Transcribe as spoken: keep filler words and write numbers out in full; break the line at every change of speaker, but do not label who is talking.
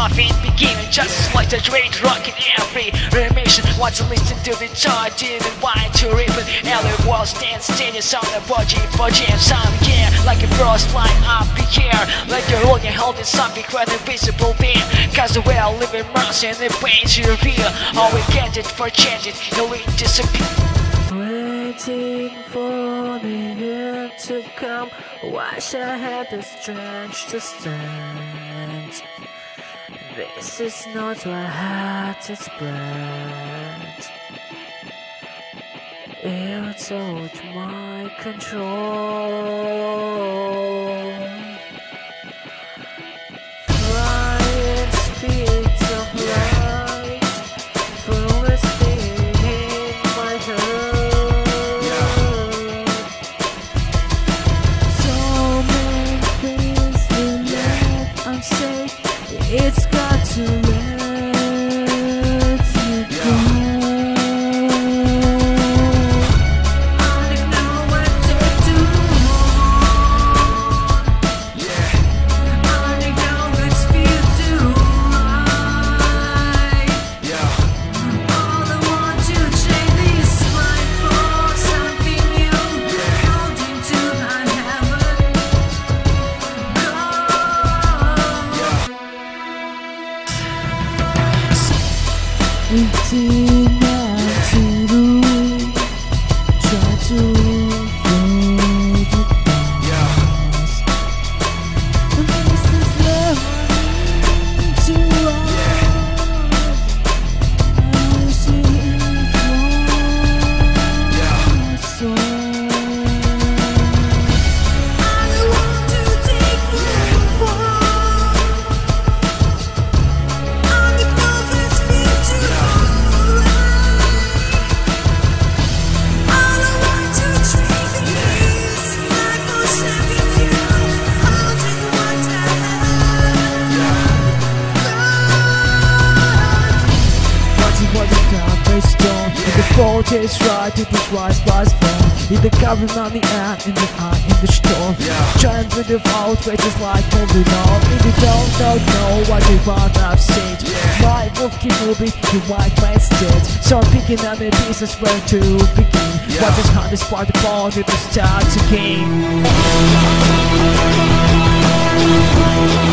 nothing beginning, just like the great rock in every remission. Want to listen to the chart, didn't want to rip it. Every wall stands steady, sound the body for jam sound, yeah. Like a frost line up the air, like you're holding holding something quite invisible there. Cause we're living months and the pains you reveal. All we get it for changes, you'll disappear.
Waiting for the end to come, wish I had the strength to stand. This is not what I had to spread. It's out my control. Flying speeds of light, full of speed in my heart. So many things in life I'm saying, it's got to let you go. I don't know what to do. Yeah. I don't know what's feel too right. Yeah. All I want to change is life for something new. Yeah. Holding to I haven't gone. Yeah. Waiting to do, try to hold the past. And this is learning to love. I see from soul. I want to take the fall. On the province feel too the fault is right, it is right, but wrong. In the covering on the end, in the eye, in the storm. Yeah. Trying to devote, which is like moving on. If you don't know, know what you want, I've seen. Yeah. My wolf keep moving, you white man's dead. So I'm picking up the pieces where to begin. Yeah. What is hardest part of all, it is start to game.